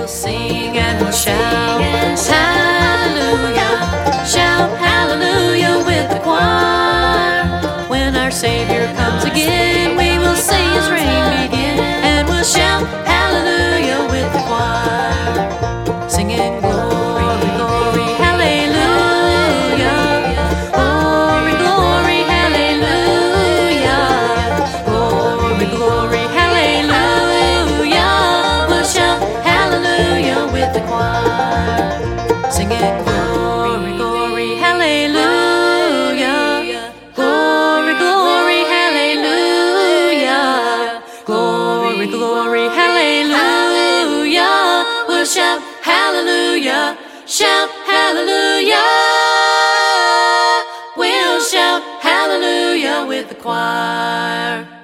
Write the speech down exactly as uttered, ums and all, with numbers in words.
we'll sing and we'll shout hallelujah, shout hallelujah with the choir. When our Savior comes again, we will see His reign begin, and we'll shout hallelujah with the choir, singing glory, glory, hallelujah, glory, glory, hallelujah, glory, glory, hallelujah. We'll shout hallelujah with the choir, singing glory, glory, hallelujah, glory, glory, hallelujah, glory, glory, hallelujah. We'll shout hallelujah, shout hallelujah. We'll shout hallelujah with the choir.